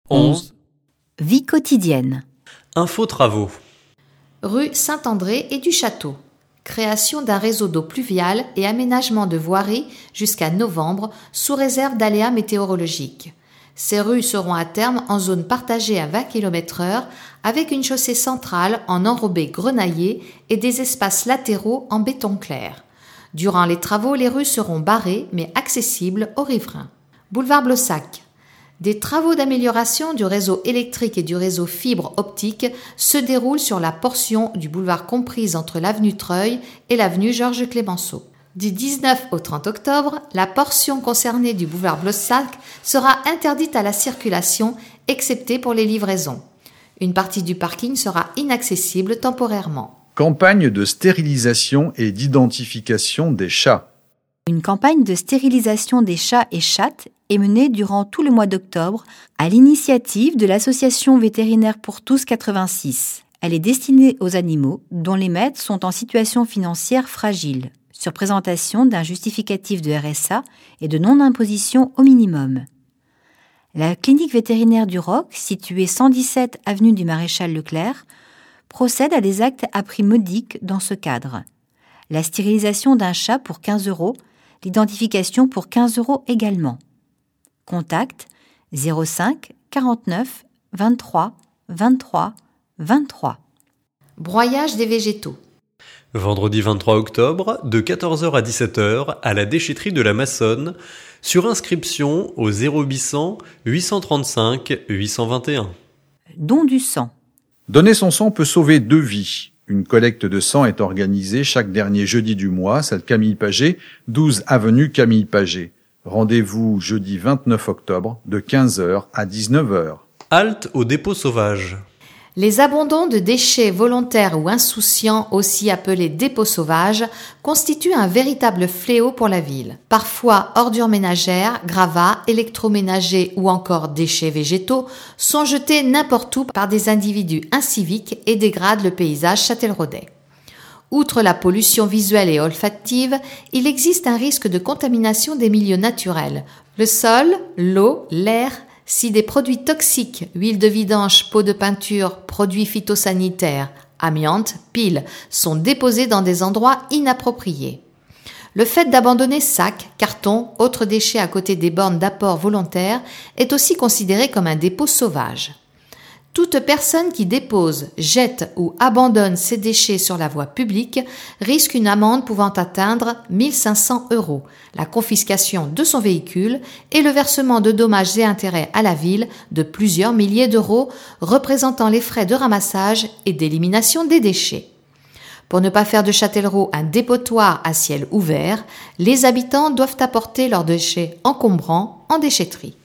11. Vie quotidienne. Info travaux. Rue Saint-André et du Château. Création d'un réseau d'eau pluviale et aménagement de voiries jusqu'à novembre sous réserve d'aléas météorologiques. Ces rues seront à terme en zone partagée à 20 km/h avec une chaussée centrale en enrobé grenaillé et des espaces latéraux en béton clair. Durant les travaux, les rues seront barrées mais accessibles aux riverains. Boulevard Blossac. Des travaux d'amélioration du réseau électrique et du réseau fibre optique se déroulent sur la portion du boulevard comprise entre l'avenue Treuil et l'avenue Georges Clemenceau. Du 19 au 30 octobre, la portion concernée du boulevard Blossac sera interdite à la circulation, excepté pour les livraisons. Une partie du parking sera inaccessible temporairement. Campagne de stérilisation et d'identification des chats. Une campagne de stérilisation des chats et chattes est menée durant tout le mois d'octobre à l'initiative de l'association vétérinaire pour tous 86. Elle est destinée aux animaux dont les maîtres sont en situation financière fragile, sur présentation d'un justificatif de RSA et de non-imposition au minimum. La clinique vétérinaire du Roc, située 117 avenue du Maréchal Leclerc, procède à des actes à prix modique dans ce cadre. La stérilisation d'un chat pour 15 €, l'identification pour 15 € également. Contact 05 49 23 23 23. Broyage des végétaux. Vendredi 23 octobre, de 14h à 17h, à la déchetterie de la Massonne, sur inscription au 0800 835 821. Don du sang. Donner son sang peut sauver 2 vies. Une collecte de sang est organisée chaque dernier jeudi du mois, salle Camille Paget, 12 avenue Camille Paget. Rendez-vous jeudi 29 octobre de 15h à 19h. Halte au dépôt sauvage. Les abandons de déchets volontaires ou insouciants, aussi appelés dépôts sauvages, constituent un véritable fléau pour la ville. Parfois, ordures ménagères, gravats, électroménagers ou encore déchets végétaux sont jetés n'importe où par des individus inciviques et dégradent le paysage châtelleraudais. Outre la pollution visuelle et olfactive, il existe un risque de contamination des milieux naturels. Le sol, l'eau, l'air. Si des produits toxiques, huile de vidange, peau de peinture, produits phytosanitaires, amiante, piles, sont déposés dans des endroits inappropriés. Le fait d'abandonner sacs, cartons, autres déchets à côté des bornes d'apport volontaires est aussi considéré comme un dépôt sauvage. Toute personne qui dépose, jette ou abandonne ses déchets sur la voie publique risque une amende pouvant atteindre 1 500 €, la confiscation de son véhicule et le versement de dommages et intérêts à la ville de plusieurs milliers d'euros, représentant les frais de ramassage et d'élimination des déchets. Pour ne pas faire de Châtellerault un dépotoir à ciel ouvert, les habitants doivent apporter leurs déchets encombrants en déchetterie.